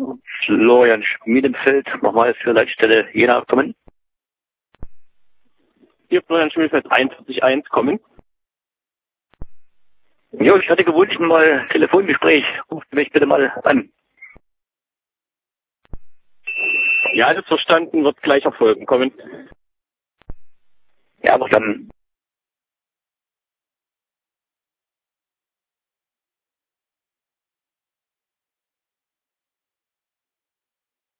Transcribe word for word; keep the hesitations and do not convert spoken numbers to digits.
Florian Schmiedenfeld, nochmal für Leitstelle Jena kommen. Hier Florian Schmiedenfeld einundvierzig eins kommen. Jo, ich hatte gewünscht, mal Telefongespräch. Ruft mich bitte mal an. Ja, alles verstanden, wird gleich erfolgen. Kommen. Ja, verstanden.